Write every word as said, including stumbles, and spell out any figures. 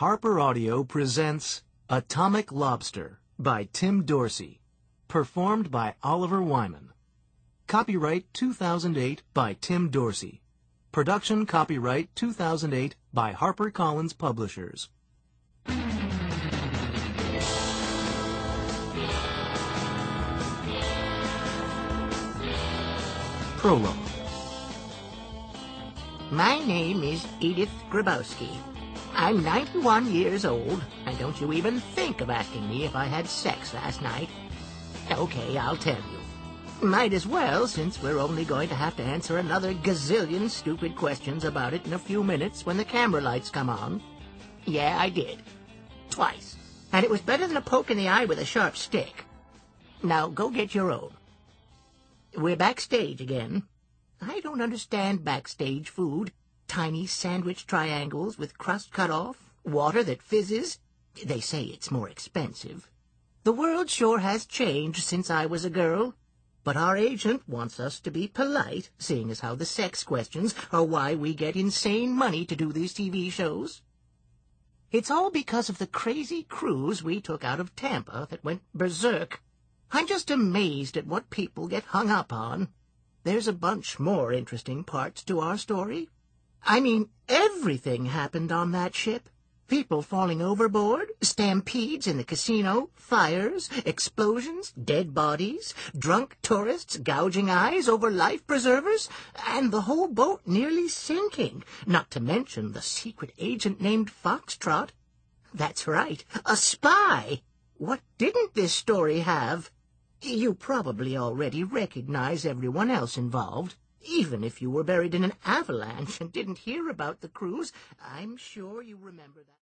Harper Audio presents Atomic Lobster by Tim Dorsey, performed by Oliver Wyman. Copyright two thousand eight by Tim Dorsey. Production copyright two thousand eight by HarperCollins Publishers. Prologue. My name is Edith Grabowski. I'm ninety-one years old, and don't you even think of asking me if I had sex last night. Okay, I'll tell you. Might as well, since we're only going to have to answer another gazillion stupid questions about it in a few minutes when the camera lights come on. Yeah, I did. Twice. And it was better than a poke in the eye with a sharp stick. Now, go get your own. We're backstage again. I don't understand backstage food. Tiny sandwich triangles with crust cut off, water that fizzes. They say it's more expensive. The world sure has changed since I was a girl. But our agent wants us to be polite, seeing as how the sex questions are why we get insane money to do these T V shows. It's all because of the crazy cruise we took out of Tampa that went berserk. I'm just amazed at what people get hung up on. There's a bunch more interesting parts to our story. I mean, everything happened on that ship. People falling overboard, stampedes in the casino, fires, explosions, dead bodies, drunk tourists gouging eyes over life preservers, and the whole boat nearly sinking, not to mention the secret agent named Foxtrot. That's right, a spy. What didn't this story have? You probably already recognize everyone else involved. Even if you were buried in an avalanche and didn't hear about the cruise, I'm sure you remember that.